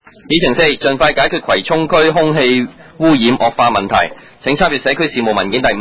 議程4，盡快解決葵涌區空氣污染惡化問題。請參閱社區事務文件第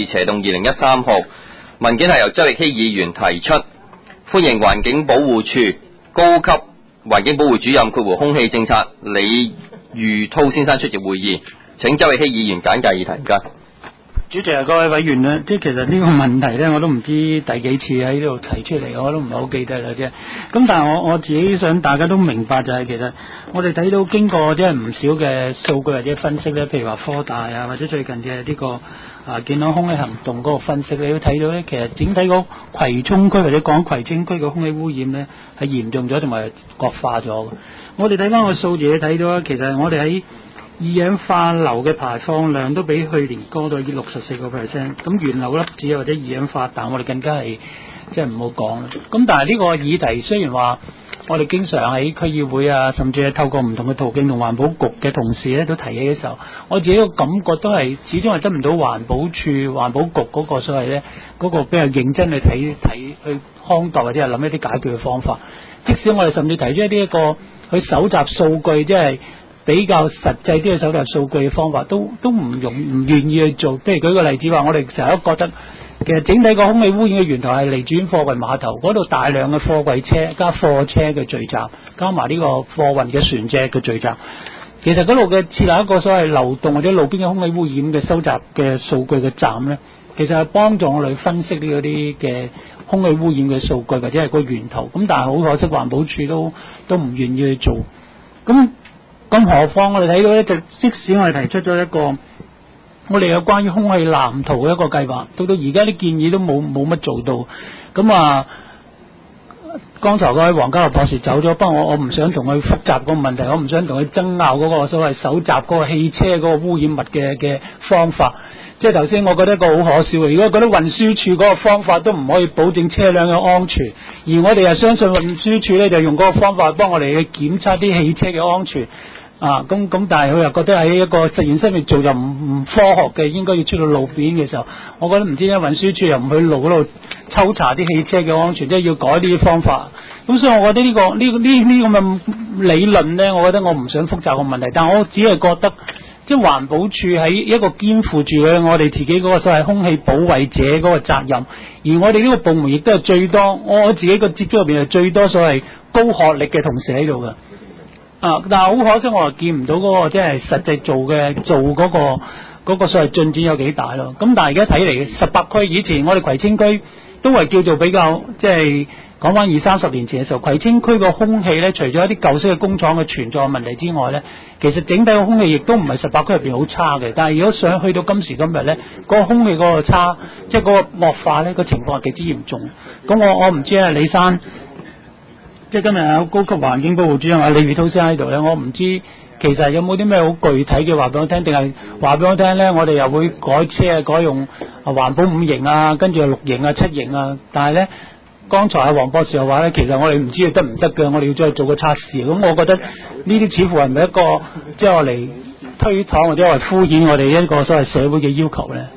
52/2013號。文件係由周奕希議員提出，歡迎環境保護署高級環境保護主任空氣政策李裕滔先生出席會議。請周奕希議員簡介議題。唔該。 主席啊，各位委員咧，即係其實呢個問題咧，我都唔知第幾次喺呢度提出嚟，我都唔係好記得啦啫。咁但係我自己想大家都明白就係，其實我哋睇到經過即係唔少嘅數據或者分析咧，譬如話科大啊，或者最近嘅呢個健康空氣行動嗰個分析，你都睇到咧，其實整體個葵涌區或者講葵青區嘅空氣污染咧係嚴重咗同埋惡化咗。我哋睇翻個數字，你睇到咧，其實我哋喺二氧化硫嘅排放量都比去年高到64%，咁原流粒子或者二氧化氮我哋更加係即係唔好講啦。咁但係呢個議題雖然話我哋經常喺區議會啊，甚至係透過唔同嘅途徑同環保局嘅同事咧都提起嘅時候，我自己個感覺都係始終係得唔到環保署、環保局嗰個所謂咧嗰個比較認真去睇去看待或者係諗一啲解決嘅方法。即使我哋甚至提出一啲去搜集數據，即係比較實際啲嘅搜集數據嘅方法都唔願意去做。譬如舉個例子話，我哋成日都覺得其實整體個空氣污染嘅源頭係嚟自於貨櫃碼頭嗰度，大量嘅貨櫃車加貨車嘅聚集，加埋呢個貨運嘅船隻嘅聚集。其實嗰度嘅設立一個所謂流動或者路邊嘅空氣污染嘅收集嘅數據嘅站呢，其實係幫助我哋分析呢嗰啲嘅空氣污染嘅數據或者係個源頭。咁但係好可惜環保署都唔願意去做。咁何況我哋睇到咧，就即使我哋提出咗一個我哋有關於空氣藍圖嘅一個計劃，到而家啲建議都冇乜做到。咁剛才嗰位黃家樂博士走咗，不過我唔想同佢複雜個問題，我唔想同佢爭拗嗰個所謂搜集嗰個汽車嗰個污染物嘅方法。即係頭先我覺得一個好可笑嘅，如果覺得運輸署嗰個方法都唔可以保證車輛嘅安全，而我哋又相信運輸署咧就用嗰個方法幫我哋去檢測啲汽車嘅安全。咁但係佢又覺得喺一個實驗室入做就唔科學嘅，應該要出到路邊嘅時候，我覺得唔知點解運輸署又唔去路嗰度抽查啲汽車嘅安全，即係要改呢啲方法。咁所以我覺得呢個咁嘅理論呢，我覺得我唔想複雜個問題，但我只係覺得即係環保署喺一個肩負住嘅我哋自己嗰個所謂空氣保衛者嗰個責任，而我哋呢個部門亦都係最多，我自己個接觸入邊係最多所謂高學歷嘅同事喺度嘅。但係好可惜，我又見唔到嗰個即係實際做嗰個所謂進展有幾大咯。咁但係而家睇嚟，18區以前我哋葵青區都係叫做比較即係講翻20-30年前嘅時候，葵青區個空氣咧，除咗一啲舊式嘅工廠嘅存在問題之外咧，其實整體個空氣亦都唔係18區入邊好差嘅。但係如果想去到今時今日咧，嗰個空氣嗰個差，即係嗰個惡化咧，個情況係極之嚴重。咁我唔知啊，李生。即係今日有高級環境保護主任李裕滔先生喺度咧，我唔知其實有冇啲咩好具體嘅話俾我聽，定係話俾我聽咧，我哋又會改車改用環保5型啊，跟住6型啊、7型啊。但係咧，剛才黃博士又話咧，其實我哋唔知道得唔得嘅，我哋要再做個測試。咁我覺得呢啲似乎係唔係一個即係我嚟推搪或者我嚟敷衍我哋一個所謂社會嘅要求咧？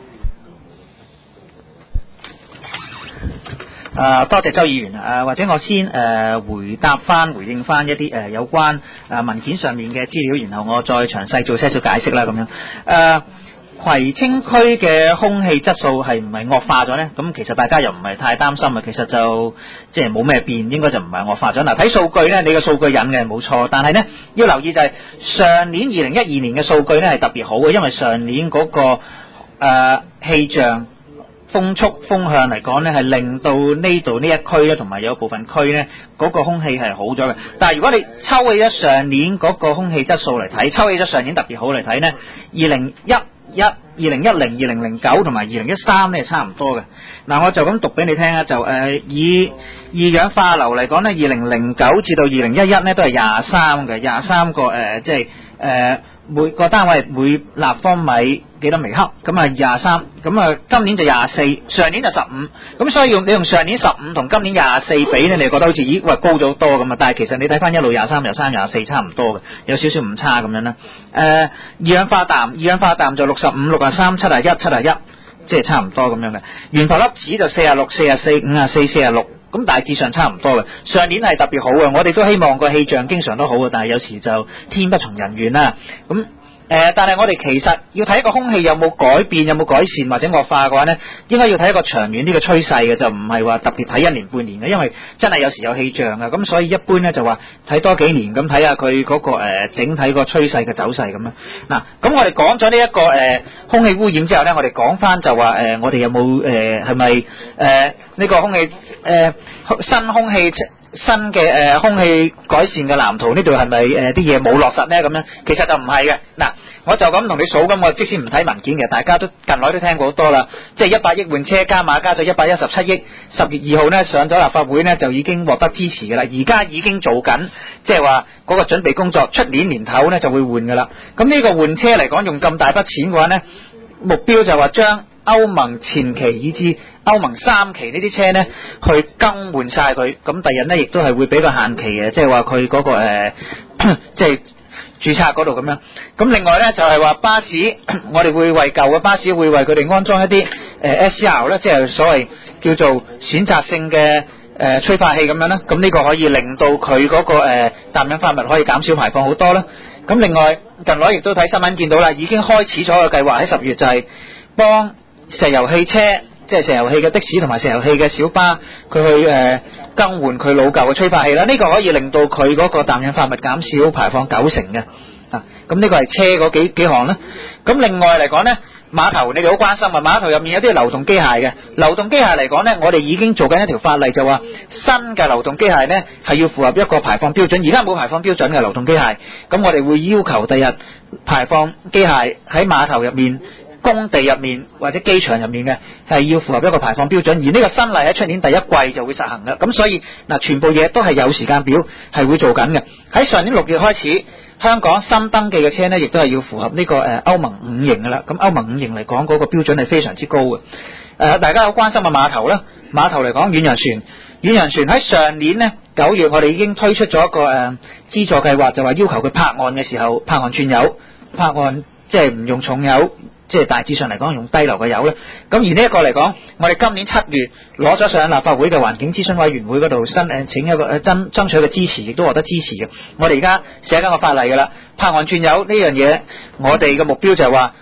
多謝周議員。或者我先回應翻一啲有關文件上面嘅資料，然後我再詳細做些少解釋啦。咁樣葵青區嘅空氣質素係唔係惡化咗呢？咁其實大家又唔係太擔心啊。其實就即係冇咩變，應該就唔係惡化咗。嗱，睇數據呢，你嘅數據引嘅冇錯，但係呢，要留意就係上年2012年嘅數據呢係特別好嘅，因為上年嗰個氣象風速風向嚟講呢，係令到呢度呢一區咧，同埋有部分區呢嗰個空氣係好咗嘅。但係如果你抽起咗上年嗰個空氣質素嚟睇，抽起咗上年特別好嚟睇呢，2010、2009同埋2013呢係差唔多嘅。嗱，我就咁讀俾你聽啊，就以二氧化硫嚟講呢，2009至到2011呢都係23個即係每個單位每立方米幾多微克，咁23，咁今年就24，上年就15，咁所以你用上年15同今年24比呢，你就覺得好似高咗好多咁啊，但係其實你睇翻一路23、24差唔多嘅，有少少唔差咁樣啦。二氧化氮就65、63、71、71，即係差唔多咁樣嘅。懸浮粒子就46、44、54、46、 咁大致上差唔多嘅。上年係特別好嘅，我哋都希望個氣象經常都好嘅，但係有時就天不從人願啦。咁但係我哋其實要睇一個空氣有冇改變、有冇改善或者惡化嘅話呢，應該要睇一個長遠啲嘅趨勢嘅，就唔係話特別睇一年半年嘅，因為真係有時有氣象嘅，咁所以一般呢就話睇多幾年咁睇下佢嗰個整體個趨勢嘅走勢咁樣。嗱，咁我哋講咗呢一個空氣污染之後呢，我哋講翻就話我哋有冇係咪呢個空氣新嘅空氣改善嘅藍圖呢度係咪啲嘢冇落實呢？咁樣其實就唔係嘅。嗱，我就咁同你數咁，我即使唔睇文件嘅，大家都近來都聽過好多啦。即係100億換車加碼加咗117億，10月2號呢上咗立法會呢就已經獲得支持嘅啦。而家已經做緊，即係話嗰個準備工作，出年年頭呢就會換嘅啦。咁呢個換車嚟講用咁大筆錢嘅話呢，目標就話將歐盟前期以至歐盟3期呢啲車呢去更換晒佢，咁第日呢亦都係會俾個限期嘅，即係話佢嗰個即係註冊嗰度咁樣。咁另外呢就係話巴士，我哋會為舊嘅巴士會為佢哋安裝一啲SCR 呢，即係所謂叫做選擇性嘅催化器咁樣啦。咁呢個可以令到佢嗰個氮氧化物可以減少排放好多啦。咁另外近來亦都睇新聞見到啦，已經開始咗個計劃喺10月就係幫石油汽車，即係石油氣嘅的士同埋石油氣嘅小巴，佢去更換佢老舊嘅催化器啦。呢個可以令到佢嗰個氮氧化物減少排放90%嘅。咁呢個係車嗰幾項啦。咁另外嚟講呢，碼頭你哋好關心啊，碼頭入面有啲流動機械嘅。流動機械嚟講呢，我哋已經做緊一條法例，就話新嘅流動機械呢係要符合一個排放標準。而家冇排放標準嘅流動機械，咁我哋會要求第日排放機械喺碼頭入面、工地入面或者機場入面嘅係要符合一個排放標準，而呢個新例喺出年第一季就會實行嘅。咁所以嗱，全部嘢都係有時間表係會做緊嘅。喺上年6月開始，香港新登記嘅車呢亦都係要符合呢個歐盟5型嘅啦。咁歐盟5型嚟講嗰個標準係非常之高嘅。大家好關心嘅碼頭啦，碼頭嚟講遠洋船喺上年呢9月我哋已經推出咗一個資助計劃，就話要求佢泊岸嘅時候泊岸轉油，泊岸即係唔用重油，即係大致上嚟講用低流嘅油咧。咁而呢一個嚟講，我哋今年7月攞咗上立法會嘅環境諮詢委員會嗰度請一個爭取嘅支持，亦都獲得支持嘅。我哋而家寫緊個法例㗎啦，泊岸轉油呢樣嘢，我哋嘅目標就係話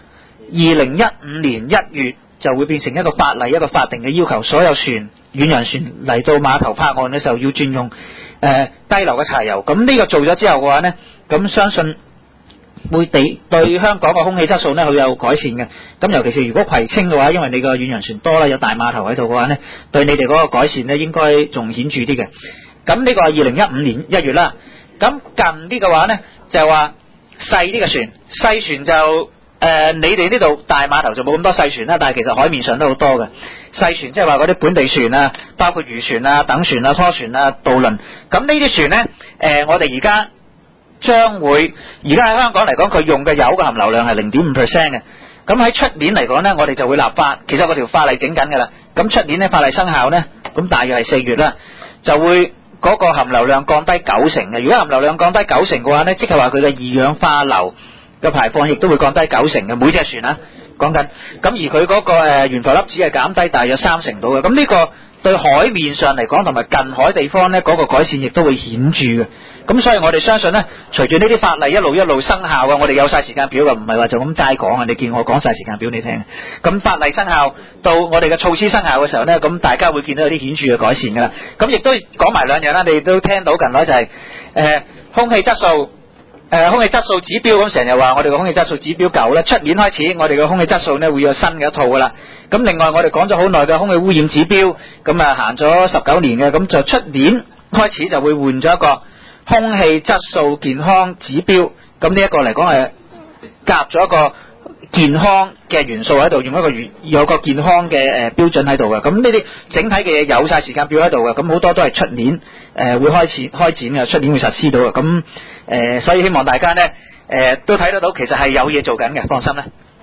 2015年1月就會變成一個法例，一個法定嘅要求，所有遠洋船嚟到碼頭泊岸嘅時候要轉用低流嘅柴油。咁呢個做咗之後嘅話呢，咁相信會對香港嘅空氣質素呢會有改善嘅。咁尤其是如果葵青嘅話，因為你個遠洋船多啦，有大碼頭喺度嘅話呢，對你哋嗰個改善呢應該仲顯著啲嘅。咁呢個係2015年1月啦。咁近啲嘅話呢，就係話細啲嘅船，細船就你哋呢度大碼頭就冇咁多細船啦，但係其實海面上都好多嘅細船，即係話嗰啲本地船啊，包括漁船啊、等船啊、拖船啊、渡輪。咁呢啲船呢，我哋而家將會而家喺香港嚟講，佢用嘅油嘅含硫量係 0.5% 嘅。咁喺出年嚟講呢，我哋就會立法，其實嗰條法例整緊㗎啦。咁出年呢，法例生效呢，咁大約係4月啦，就會嗰個含硫量降低90%嘅。如果含硫量降低90%嘅話呢，即係話佢嘅二氧化硫嘅排放亦都會降低90%嘅，每隻船啊講緊。咁而佢嗰個懸浮粒子係減低大約30%到嘅。咁呢個對海面上嚟講同埋近海地方呢，嗰個改善亦都會顯著嘅。咁所以我哋相信呢，隨住呢啲法例一路生效嘅，我哋有晒時間表嘅，唔係話就咁齋講啊！你見我講晒時間表你聽。咁法例生效到我哋嘅措施生效嘅時候呢，咁大家會見到有啲顯著嘅改善噶啦。咁亦都講埋兩樣啦，你都聽到近來就係空氣質素。空氣質素指標，咁成日話我哋嘅空氣質素指標舊咧，出年開始我哋嘅空氣質素呢會有新嘅一套噶啦。咁另外我哋講咗好耐嘅空氣污染指標，咁行咗19年嘅，咁就出年開始就會換咗一個空氣質素健康指標。咁呢一個嚟講係夾咗一個健康嘅元素喺度，有個健康嘅標準喺度嘅。咁呢啲整體嘅嘢有晒時間表喺度嘅，咁好多都係出年會開展嘅，出年會實施到嘅。咁所以希望大家呢都睇得到，其實係有嘢做緊嘅，放心啦。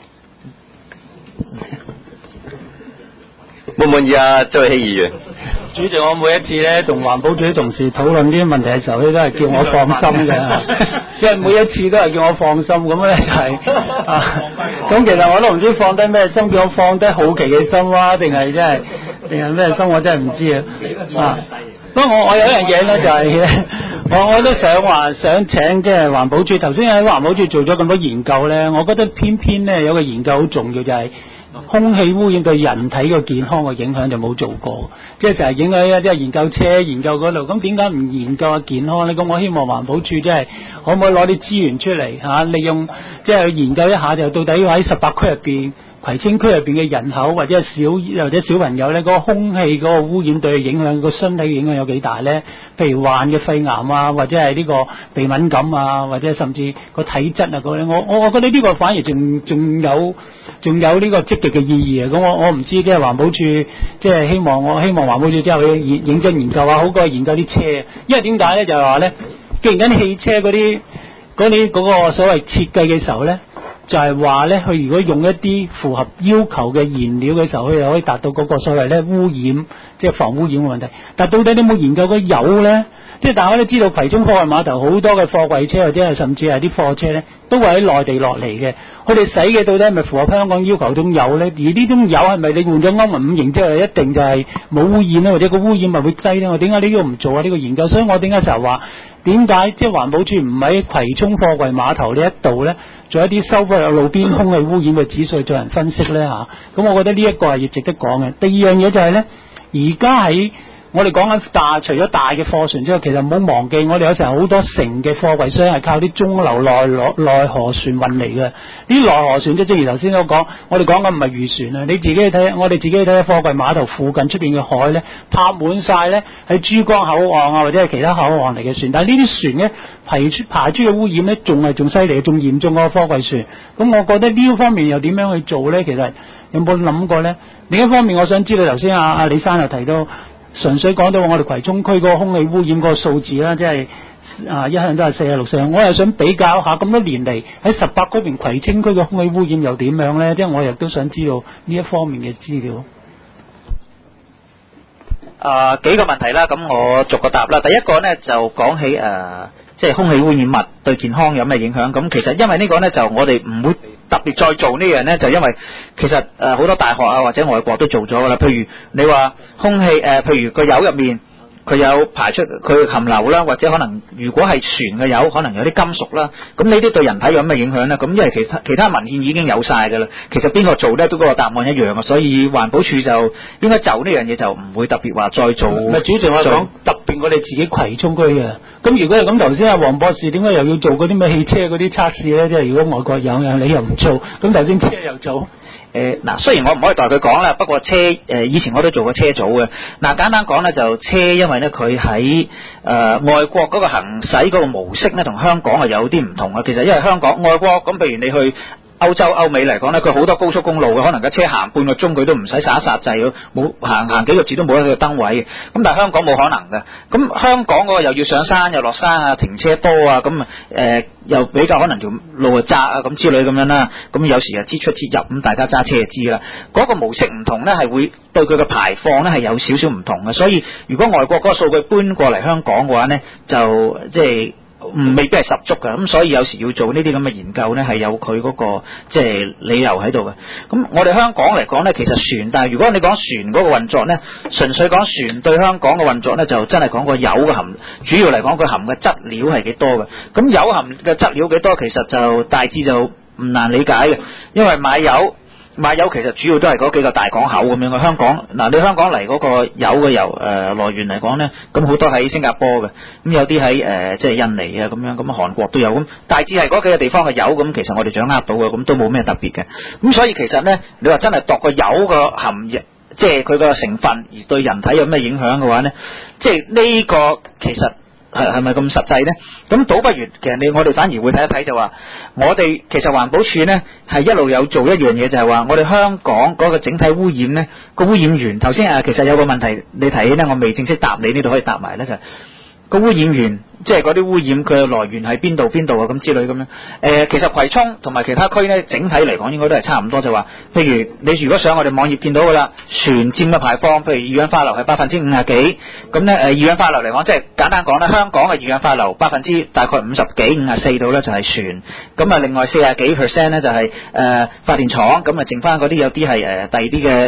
滿唔滿意啊，周永熙議員？ 主席，我每一次咧同環保署啲同事討論呢啲問題嘅時候咧，都係叫我放心嘅，因為每一次都係叫我放心咁咧，就係咁其實我都唔知放低咩心，叫我放低好奇嘅心啊，定係真係定係咩心？我真係唔知啊。不過我有一樣嘢咧，就係我都想請即係環保署。頭先喺環保署做咗咁多研究咧，我覺得偏偏咧有個研究好重要，就係空氣污染對人體嘅健康嘅影響就冇做過，即係就係影響即係研究車研究嗰度。咁點解唔研究下健康咧？咁我希望環保署即係可唔可以攞啲資源出嚟嚇，利用即係去研究一下，就到底喺18區入邊。葵青區入邊嘅人口或者小朋友咧，嗰個空氣嗰個污染對佢影響，個身體影響有幾大咧？譬如患嘅肺癌啊，或者係呢個鼻敏感啊，或者甚至個體質啊嗰啲，我覺得呢個反而仲有呢個積極嘅意義啊！咁我唔知即係環保署即係希望環保署之後去認真研究下，好過研究啲車，因為點解咧？就係話咧，既然緊汽車嗰個所謂設計嘅時候咧。就係話咧，佢如果用一啲符合要求嘅燃料嘅時候，佢就可以達到嗰個所謂咧污染，即係防污染嘅問題。但到底你有冇研究過油咧？即係大家都知道葵涌貨櫃碼頭好多嘅貨櫃車或者係甚至係啲貨車咧，都會喺內地落嚟嘅。佢哋使嘅到底係咪符合香港要求嗰種油咧？而呢種油係咪你換咗歐盟5型之後一定就係冇污染咧，或者個污染咪會低咧？我點解呢個唔做啊？呢個研究，所以我點解成日話點解即係環保署唔喺葵涌貨櫃碼頭呢一度咧，做一啲收翻有路邊空氣污染嘅指數做人分析咧嚇？咁我覺得呢一個係要值得講嘅。第二樣嘢就係咧，而家喺我哋講緊除咗大嘅貨船之外，其實唔好忘記，我哋有時候好多成嘅貨櫃箱係靠啲中流內河船運嚟嘅。呢啲內河船即正如頭先所講，我哋講緊唔係漁船啊！你自己去睇，我哋自己去睇貨櫃碼頭附近出邊嘅海咧，泊滿晒咧喺珠江口岸啊，或者係其他口岸嚟嘅船。但係呢啲船咧排出嘅污染咧，仲犀利，仲嚴重過貨櫃船。咁我覺得呢方面又點樣去做咧？其實有冇諗過咧？另一方面，我想知道頭先阿李生又提到。純粹講到我哋葵涌區嗰個空氣污染嗰個數字啦，即係一向都係46上，我又想比較下咁多年嚟喺18區邊葵青區嘅空氣污染又點樣咧？即係我亦都想知道呢一方面嘅資料。 幾個問題啦，咁我逐個答啦。第一個呢就講起即係空氣污染物對健康有咩影響？咁其實因為呢個呢，就我哋唔會特別再做呢樣呢，就因為其實好多大學啊或者外國都做咗噶啦。譬如你話空氣譬如個油入面佢有排出佢含硫啦，或者可能如果係船嘅油，可能有啲金屬啦。咁呢啲對人體有咩影響呢？咁因為其他文獻已經有晒噶啦，其實邊個做呢都嗰個答案一樣啊。所以環保署就應該就呢樣嘢就唔會特別話再做。 咪主要我講特別我哋自己葵涌區嘅。咁如果係咁，頭先阿黃博士點解又要做嗰啲咩汽車嗰啲測試呢？即係如果外國有你又唔做，咁頭先車又做。 嗱，雖然我唔可以代佢講啦，不過車以前我都做過車組嘅。嗱，簡單講咧，就車因為咧佢喺外國嗰個行駛嗰個模式咧，同香港係有啲唔同嘅。其實因為香港外國咁，譬如你去歐洲歐美嚟講咧，佢好多高速公路嘅，可能架車行半個鐘佢都唔使剎一剎掣，冇行幾個字都冇得個燈位嘅。咁但係香港冇可能嘅。咁香港嗰個又要上山又落山啊，停車多啊，咁又比較可能條路啊窄啊咁之類咁樣啦。咁有時啊支出支入，咁大家揸車就知啦。嗰個模式唔同咧，係會對佢嘅排放咧係有少少唔同嘅。所以如果外國嗰個數據搬過嚟香港嘅話咧，就即係未必係十足嘅，咁所以有時要做呢啲咁嘅研究呢，係有佢嗰個即係理由喺度嘅。咁我哋香港嚟講呢，其實船，但係如果你講船嗰個運作呢，純粹講船對香港嘅運作呢，就真係講個油嘅含，主要嚟講佢含嘅質料係幾多嘅。咁油含嘅質料幾多，其實就大致就唔難理解嘅，因為買油其實主要都係嗰幾個大港口咁樣嘅。香港嗱，你香港嚟嗰個油嘅來源嚟講呢，咁好多喺新加坡嘅，咁有啲喺即係印尼啊咁樣，咁韓國都有，咁大致係嗰幾個地方嘅油，咁其實我哋掌握到嘅，咁都冇咩特別嘅。咁所以其實呢，你話真係度個油個含液，即係佢個成分而對人體有咩影響嘅話呢，即係呢個其實係咪咁實際呢？咁倒不如其實我哋反而會睇一睇，就話我哋其實環保署呢係一路有做一樣嘢，就係話我哋香港嗰個整體污染呢個污染源，頭先其實有個問題你提起呢，我未正式答你，呢度可以答埋呢，就係個污染源，即係嗰啲污染佢嘅來源喺邊度啊咁之類咁樣。其實葵涌同埋其他區呢，整體嚟講應該都係差唔多，就話譬如你如果上我哋網頁見到噶啦，船佔嘅排放，譬如二氧化硫係50%幾，咁呢二氧化硫嚟講，即係簡單講啦，香港嘅二氧化硫大概50幾54度呢就係船，咁啊另外40幾% 呢就係發電廠，咁啊剩翻嗰啲有啲係第二啲嘅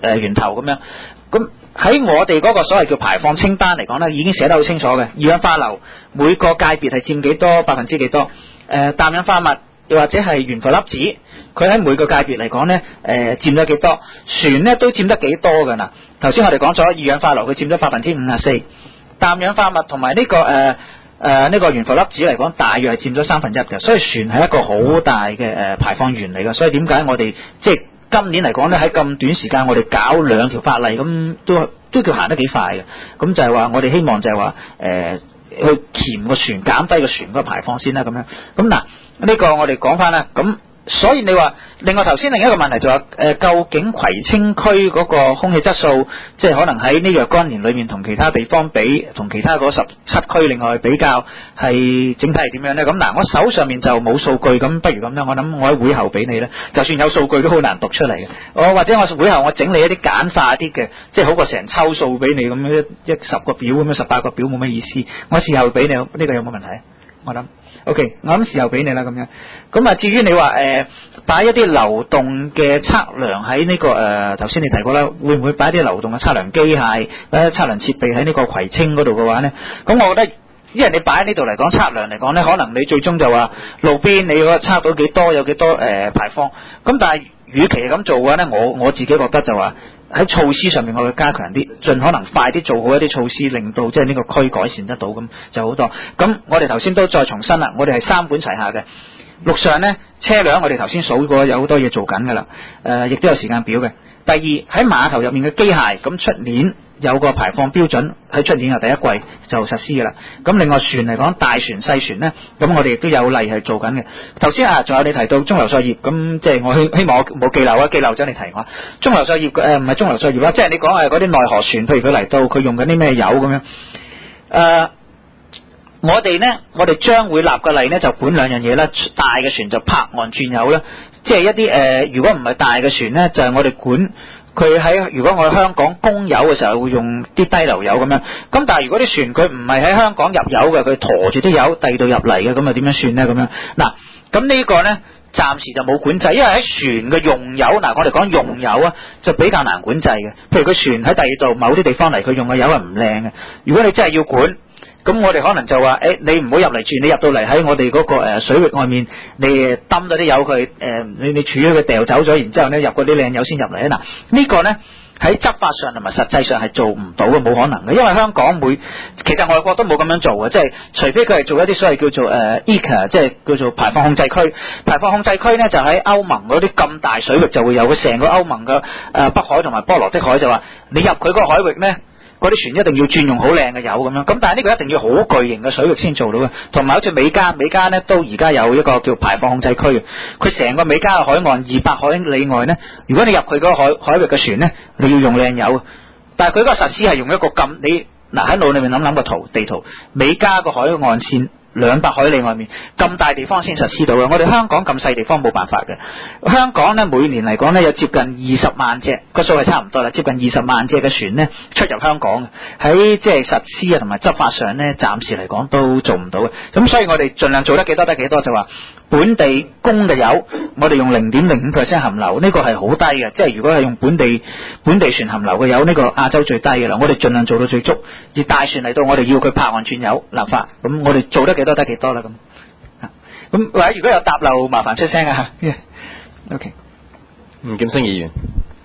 源頭咁樣。咁喺我哋嗰個所謂叫排放清單嚟講咧，已經寫得好清楚嘅，二氧化硫每個界別係佔幾多百分之幾多，氮氧化物又或者係懸浮粒子，佢喺每個界別嚟講咧，佔咗幾多？船咧都佔得幾多㗎嗱？頭先我哋講咗二氧化硫佢佔咗54%，氮氧化物同埋呢個呢個懸浮粒子嚟講，大約係佔咗1/3嘅，所以船係一個好大嘅排放源嚟嘅。所以點解我哋即係今年嚟講咧，喺咁短時間我哋搞2條法例，咁都叫行得幾快嘅。咁就係話我哋希望就係話去鉗個船，減低個船嗰個排放先啦。咁樣咁嗱，呢個我哋講翻啦。咁所以你話另外頭先另一個問題就話究竟葵青區嗰個空氣質素，即係可能喺呢若干年裏面同其他地方比，同其他嗰17區另外比較係整體係點樣呢？咁嗱，我手上面就冇數據，咁不如咁樣，我諗我喺會後俾你呢，就算有數據都好難讀出嚟嘅。或者我會後我整理一啲簡化啲嘅，即係好過成抽數俾你咁樣一10個表咁樣18個表冇乜意思。我事後俾你，呢個有冇問題？我諗。OK， 我諗時候俾你啦咁樣。咁啊，至於你話擺一啲流動嘅測量喺呢個頭先你提過啦，會唔會擺啲流動嘅測量機械或者測量設備喺呢個葵青嗰度嘅話呢？咁我覺得，因為你擺喺呢度嚟講測量嚟講呢，可能你最終就話路邊你嗰測到幾多有幾多排放。咁但係與其係咁做嘅話呢，我自己覺得就話喺措施上面我會加強啲，盡可能快啲做好一啲措施，令到即係呢個區改善得到，咁就好多。咁我哋頭先都再重申啦，我哋係3管齊下嘅。陸上呢，車輛我哋頭先數過有好多嘢做緊噶啦，亦都有時間表嘅。第二喺碼頭入面嘅機械，咁出年有個排放標準，喺出年嘅第一季就實施噶啦。咁另外船嚟講，大船細船呢，咁我哋亦都有例係做緊嘅。頭先仲有你提到中流作業，咁即係我希望我冇記漏啊，記漏咗你提我。中流作業唔係中流作業啦，即係你講嗰啲內河船，譬如佢嚟到佢用緊啲咩油咁樣。我哋將會立個例呢，就管2樣嘢啦。大嘅船就泊岸轉油啦，即係一啲如果唔係大嘅船呢，就係我哋管佢喺如果我喺香港供油嘅時候會用啲低流油咁樣。咁但係如果啲船佢唔係喺香港入油嘅，佢馱住啲油第二度入嚟嘅，咁啊點樣算呢？咁樣嗱，咁呢個呢，暫時就冇管制，因為喺船嘅用油嗱，我哋講用油啊，就比較難管制嘅。譬如佢船喺第二度某啲地方嚟，佢用嘅油係唔靚嘅。如果你真係要管，咁我哋可能就話你唔好入嚟住，你入到嚟喺我哋嗰個水域外面，你抌咗啲油佢你儲咗佢掉走咗，然之後呢入嗰啲靚油先入嚟啊！嗱，呢個呢喺執法上同埋實際上係做唔到嘅，冇可能嘅，因為香港其實外國都冇咁樣做嘅，即係除非佢係做一啲所謂叫做ECA， 即係叫做排放控制區。排放控制區呢就喺歐盟嗰啲咁大水域就會有，佢成個歐盟嘅北海同埋波羅的海就話你入佢個海域呢，嗰啲船一定要轉用好靚嘅油咁樣，咁但係呢個一定要好巨型嘅水域先做到嘅。同埋好似美加呢都而家有一個叫排放控制區嘅，佢成個美加嘅海岸200海里外呢，如果你入去嗰個海域嘅船呢，你要用靚油，但係佢嗰個實施係用一個咁，你嗱喺腦裏面諗個地圖，美加個海岸線200海里外面咁大地方先實施到嘅，我哋香港咁細地方冇辦法嘅。香港呢每年嚟講呢有接近20萬隻，個數係差唔多啦，接近20萬隻嘅船呢出入香港，喺即係實施啊同埋執法上呢，暫時嚟講都做唔到嘅。咁所以我哋盡量做得幾多得幾多，就話本地供嘅油，我哋用 0.05% 含硫，呢個係好低嘅，即係如果係用本地船含硫嘅油，呢個亞洲最低嘅啦。我哋盡量做到最足，而大船嚟到我哋要佢泊岸轉油立法，咁我哋做得幾多得幾多啦咁。咁或者如果有答漏，麻煩出聲啊嚇。OK。 吳劍星議員。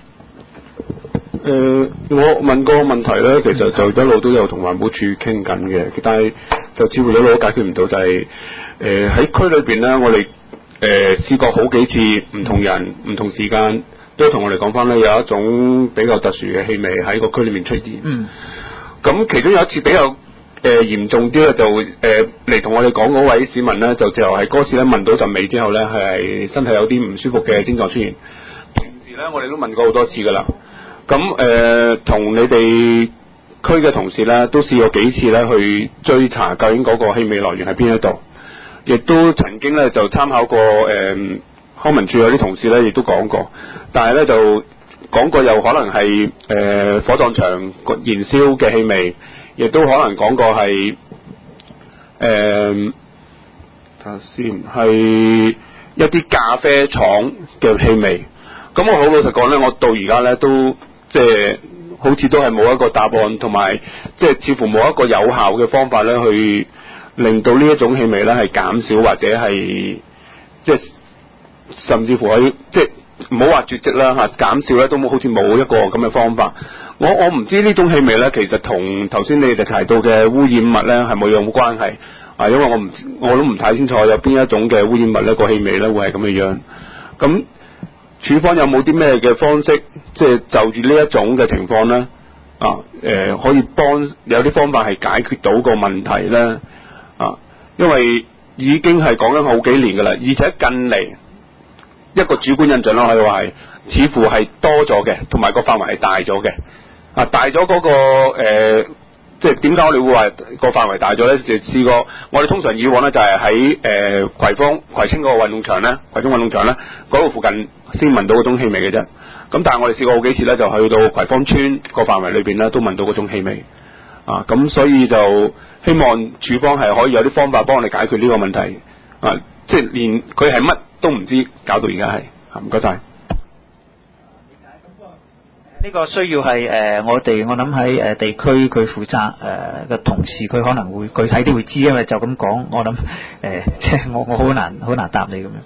我問個問題咧，其實就一路都有同環保署傾緊嘅，但係就似乎一路都解決唔到，就係喺區裏邊咧，我哋試過好幾次，唔同人唔同時間都同我哋講翻咧，有一種比較特殊嘅氣味喺個區裏面出現。咁其中有一次比較嚴重啲咧，就嚟同我哋講嗰位市民咧，就係嗰次咧聞到陣味之後咧，係身體有啲唔舒服嘅症狀出現。平時咧，我哋都問過好多次噶啦。咁同你哋區嘅同事咧，都試過幾次咧去追查究竟嗰個氣味來源喺邊一度，亦都曾經咧就參考過康文署有啲同事咧，亦都講過，但係咧就講過有可能係火葬場燃燒嘅氣味，亦都可能講過係睇下先係一啲咖啡廠嘅氣味。咁我好老實講咧，我到而家咧都即係好似都係冇一個答案，同埋即係似乎冇一個有效嘅方法咧，去令到呢一種氣味咧係減少或者係即係甚至乎係即係唔好話絕跡啦嚇，減少咧都好似冇一個咁嘅方法。我唔知呢種氣味咧，其實同頭先你哋提到嘅污染物咧係冇有冇關係啊？因為我都唔太清楚有邊一種嘅污染物咧個氣味咧會係咁嘅樣。咁處方有冇啲咩嘅方式，即係就住呢一種嘅情況咧可以有啲方法係解決到個問題咧啊？因為已經係講緊好幾年㗎啦，而且近嚟一個主觀印象啦，可以話係似乎係多咗嘅，同埋個範圍係大咗嘅。大咗嗰個即係點解我哋會話個範圍大咗咧？就試過我哋通常以往咧就係喺葵青嗰個運動場咧，葵涌運動場咧嗰度附近先聞到嗰種氣味嘅啫。咁但係我哋試過好幾次咧，就去到葵芳村個範圍裏邊咧都聞到嗰種氣味。咁所以就希望處方係可以有啲方法幫我哋解決呢個問題。即係連佢係乜都唔知，搞到而家係。唔該晒。 呢個需要係我諗喺地區佢負責嘅同事，佢可能會具體啲會知，因為就咁講，我諗即係我好難答你咁樣。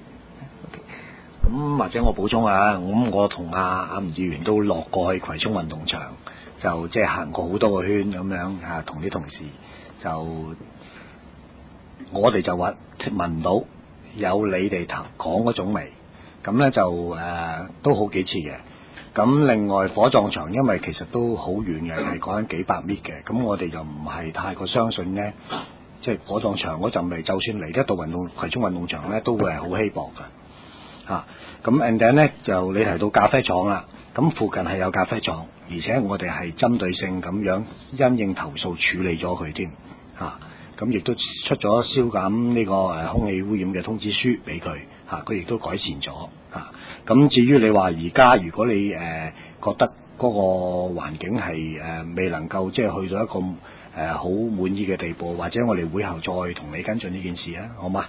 咁或者我補充下，咁我同阿吳議員都落過去葵涌運動場，就即係行過好多個圈咁樣同啲同事就我哋就話聞到有你哋講嗰種味，咁咧就都好幾次嘅。咁另外火葬場因為其實都好遠嘅，係講緊幾百米嘅，咁我哋就唔係太過相信呢，即係火葬場嗰陣味，就算嚟得到葵涌運動場呢，都會係好稀薄嘅。咁 and then 呢就你提到咖啡廠啦，咁附近係有咖啡廠，而且我哋係針對性咁樣因應投訴處理咗佢添。咁亦都出咗消減呢個空氣污染嘅通知書俾佢，佢亦都改善咗。咁至於你話而家如果你覺得嗰個環境係未能夠即係去到一個好滿意嘅地步，或者我哋會後再同你跟進呢件事啊，好嗎？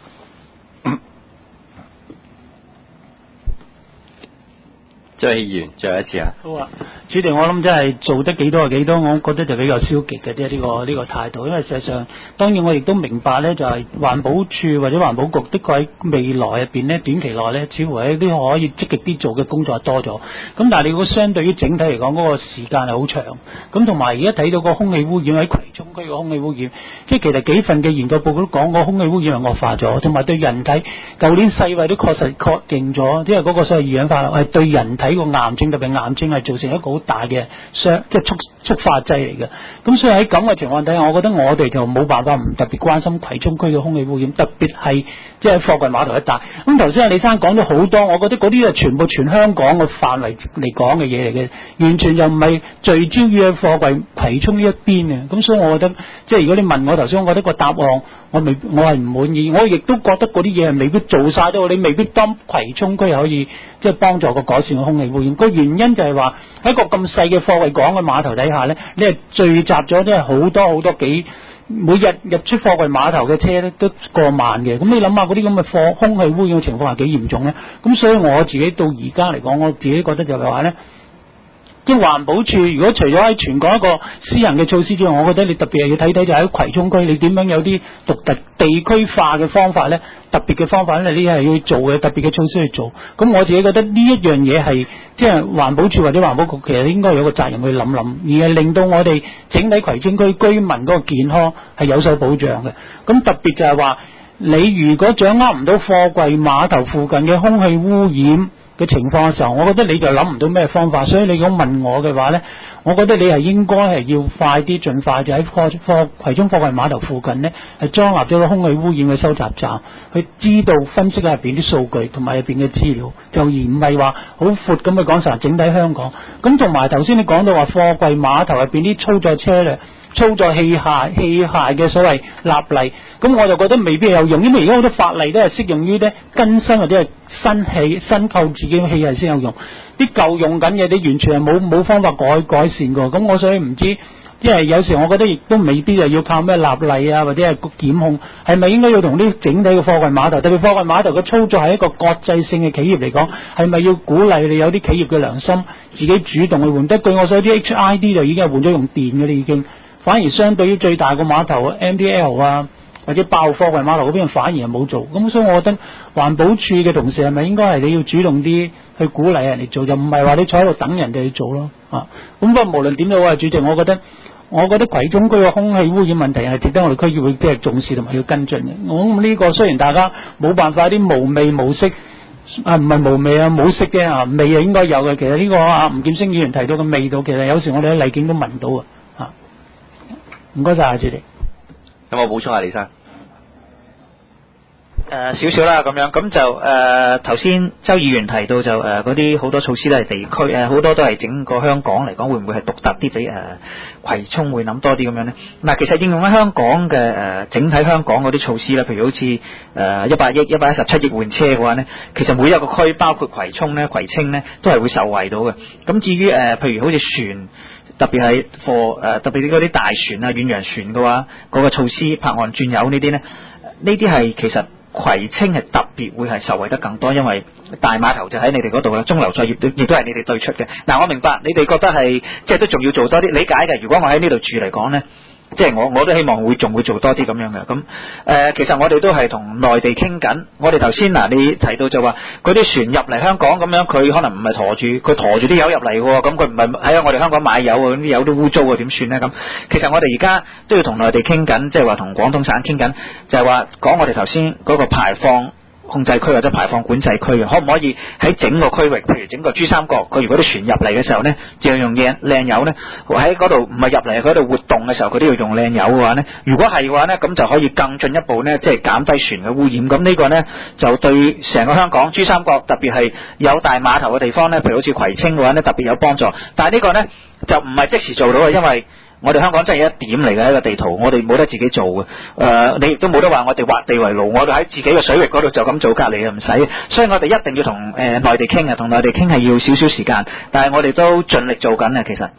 張議員最後一次啊。 好啊，主席，我諗真係做得幾多係幾多，我覺得就比較消極嘅啫，呢個態度。因為事實上，當然我亦都明白咧，就係環保署或者環保局的確喺未來入邊咧，短期內咧，似乎係一啲可以積極啲做嘅工作多咗。咁但係你如果相對於整體嚟講，嗰個時間係好長。咁同埋而家睇到個空氣污染喺葵涌區嘅空氣污染，即係其實幾份嘅研究報告都講個空氣污染係惡化咗，同埋對人體，舊年世衛都確認咗，即係嗰個所謂二氧化碳係對人體個癌症，特別癌症係造成一個好大嘅即係觸發劑嚟嘅。咁所以喺咁嘅情況底下，我覺得我哋就冇辦法唔特別關心葵涌區嘅空氣污染，特別係即係貨櫃碼頭一帶。咁頭先阿李生講咗好多，我覺得嗰啲係全部全香港嘅範圍嚟講嘅嘢嚟嘅，完全就唔係聚焦於貨櫃葵涌呢一邊嘅。咁所以我覺得即係如果你問我頭先，我覺得個答案我係唔滿意，我亦都覺得嗰啲嘢係未必做晒到，你未必當葵涌區可以即係幫助個改善個空氣污染。個原因就係話喺個咁細嘅貨櫃港嘅碼頭底下咧，你係聚集咗即係好多每日入出貨櫃碼頭嘅車咧都過萬嘅。咁你諗下嗰啲咁嘅空氣污染嘅情況係幾嚴重咧？咁所以我自己到而家嚟講，我自己覺得就係話咧，即係環保署如果除咗喺全港一個私人嘅措施之外，我覺得你特別係要睇睇就喺葵涌區你點樣有啲獨特地區化嘅方法咧，特別嘅方法咧，你係要做嘅特別嘅措施去做。咁我自己覺得呢一樣嘢係即係環保署或者環保局其實應該有個責任去諗諗，而係令到我哋整體葵涌區居民嗰個健康係有所保障嘅。咁特別就係話你如果掌握唔到貨櫃碼頭附近嘅空氣污染嘅情況嘅時候，我覺得你就諗唔到咩方法。所以你如果問我嘅話呢，我覺得你係應該係要快啲盡快就喺葵涌貨櫃碼頭附近呢，係裝立咗個空氣污染嘅收集站，去知道分析下入邊啲數據同埋入邊嘅資料，就而唔係話好闊咁去講成整體香港。咁同埋頭先你講到話貨櫃碼頭入邊啲操作車咧、操作器械嘅所謂立例，咁我就覺得未必有用，因為而家好多法例都係適用於咧更新或者係新購自己嘅器械先有用，啲舊用緊嘅你完全係冇方法改善過。咁我所以唔知即係有時我覺得亦都未必係要靠咩立例啊，或者係檢控，係咪應該要同啲整體嘅貨櫃碼頭，特別貨櫃碼頭嘅操作係一個國際性嘅企業嚟講，係咪要鼓勵你有啲企業嘅良心，自己主動去換？得據我所知 HID 就已經係換咗用電嘅啦，已經。反而相對於最大個碼頭 MDL 啊，或者爆貨櫃碼頭嗰邊反而係冇做。咁所以我覺得環保署嘅同事係咪應該係你要主動啲去鼓勵人哋做，就唔係話你坐喺度等人哋去做咯。咁不過無論點都好啊，主席，我覺得葵涌區嘅空氣污染問題係值得我哋區議會即係重視同埋要跟進嘅。我諗呢個雖然大家冇辦法啲無味無色唔係無味啊，冇色啫味啊應該有嘅。其實呢個吳劍星議員提到嘅味道，其實有時我哋喺荔景都聞到啊。唔該晒，主席。 有冇補充啊，李生？ 少少啦咁樣，咁就頭先周議員提到就嗰啲好多措施都係地區好多都係整個香港嚟講，會唔會係獨特啲俾葵涌會諗多啲咁樣呢？嗱，其實應用喺香港嘅整體香港嗰啲措施啦，譬如好似117億換車嘅話呢，其實每一個區包括葵涌呢、葵青呢，都係會受惠到嘅。咁至於譬如好似船，特別係特別嗰啲大船啊、遠洋船嘅話，嗰個措施泊岸轉油呢啲呢，呢啲係其實葵青係特別會係受惠得更多，因為大碼頭就喺你哋嗰度啦，中流作業亦都係你哋對出嘅。嗱，我明白你哋覺得係即係都仲要做多啲，理解嘅。如果我喺呢度住嚟講呢，即係我都希望仲會做多啲咁樣嘅。咁其實我哋都係同內地傾緊。我哋頭先你提到就話嗰啲船入嚟香港咁樣，佢可能唔係佢馱住啲油入嚟喎，咁佢唔係喺我哋香港買油喎，咁啲油都污糟喎，點算呢？咁其實我哋而家都要同內地傾緊，即係話同廣東省傾緊，就係話講我哋頭先嗰個排放控制區或者排放管制區嘅，可唔可以喺整個區域，譬如整個珠三角，佢如果啲船入嚟嘅時候呢，就要用靚油呢，喺嗰度唔係入嚟嗰度活動嘅時候，佢都要用靚油嘅話呢，如果係嘅話呢，咁就可以更進一步呢，即係減低船嘅污染。咁呢個呢，就對成個香港珠三角，特別係有大碼頭嘅地方呢，譬如好似葵青嘅話呢，特別有幫助。但係呢個呢，就唔係即時做到嘅，因為我哋香港真係一點嚟嘅一個地圖，我哋冇得自己做嘅。你亦都冇得話我哋劃地為牢，我哋喺自己嘅水域嗰度就咁做，隔離唔使。所以我哋一定要同內地傾啊，同內地傾係要少少時間，但係我哋都盡力做緊啊。其實，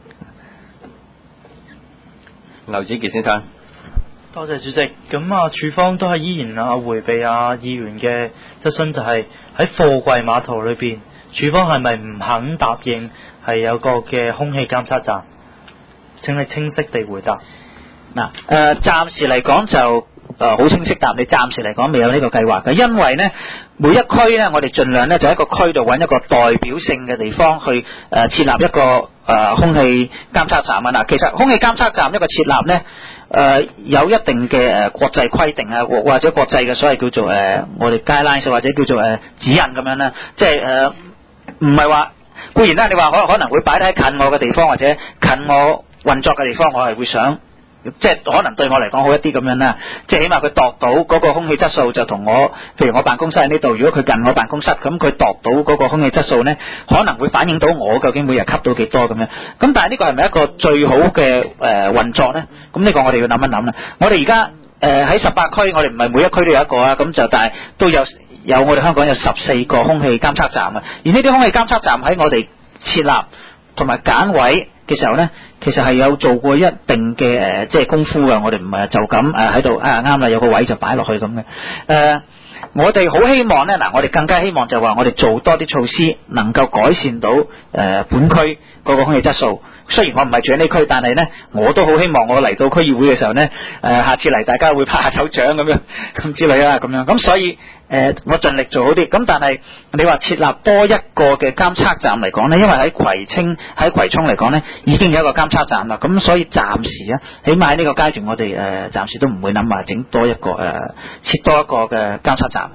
劉子傑先生， 多謝主席。咁署方都係依然迴避議員嘅質詢，就係喺貨櫃碼頭裏邊，署方係咪唔肯答應係有個嘅空氣監測站？請你清晰地回答。 嗱，暫時嚟講就好清晰答你，暫時嚟講未有呢個計劃嘅，因為呢每一區呢，我哋盡量呢就喺個區度揾一個代表性嘅地方去設立一個空氣監測站啊。嗱，其實空氣監測站一個設立呢，有一定嘅國際規定啊，或者國際嘅所謂叫做我哋 guidelines 或者叫做指引咁樣啦，即係唔係話固然啦，你話可能會擺喺近我嘅地方或者近我運作嘅地方，我係會想，即係可能對我嚟講好一啲咁樣啦。即係起碼佢度到嗰個空氣質素就同我，譬如我辦公室喺呢度，如果佢近我辦公室，咁佢度到嗰個空氣質素呢，可能會反映到我究竟每日吸到幾多咁樣。咁但係呢個係咪一個最好嘅運作呢？咁呢個我哋要諗一諗啦。我哋而家喺18區，我哋唔係每一區都有一個啊，咁就但係都有我哋香港有14個空氣監測站啊。而呢啲空氣監測站喺我哋設立同埋揀位嘅時候呢，其實係有做過一定嘅即係功夫嘅。我哋唔係就咁喺度啱啦，有個位就擺落去咁嘅。我哋好希望呢，我哋更加希望就話我哋做多啲措施，能夠改善到本區嗰個空氣質素。雖然我唔係住喺呢區，但係呢，我都好希望我嚟到區議會嘅時候呢，下次嚟大家會拍下手掌咁樣咁之類啦，咁樣咁所以我盡力做好啲。咁但係你話設立多一個嘅監測站嚟講呢，因為喺葵涌嚟講呢，已經有一個監測站啦。咁所以暫時起碼喺呢個階段，我哋暫時都唔會諗話整多一個設多一個嘅監測站。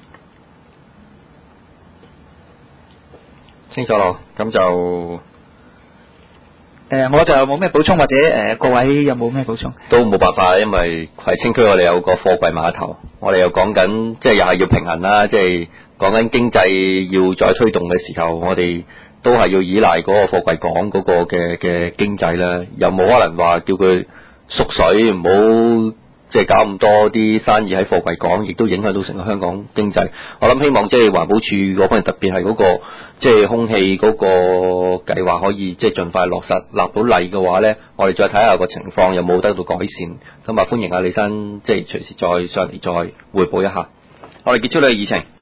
清楚咯，咁就。 我就冇咩補充，或者各位有冇咩補充？ 都冇辦法，因為葵青區我哋有個貨櫃碼頭，我哋又講緊，即係又係要平衡啦，即係講緊經濟要再推動嘅時候，我哋都係要依賴嗰個貨櫃港嗰個嘅經濟啦，又冇可能話叫佢縮水，唔好即係搞咁多啲生意喺貨櫃港，亦都影響到成個香港經濟。我諗希望即係環保署嗰方面，特別係嗰個即係空氣嗰個計劃可以即係盡快落實，立到例嘅話咧，我哋再睇下個情況有冇得到改善。咁啊，歡迎阿李生即係隨時再上嚟再匯報一下。我哋結束呢個議程。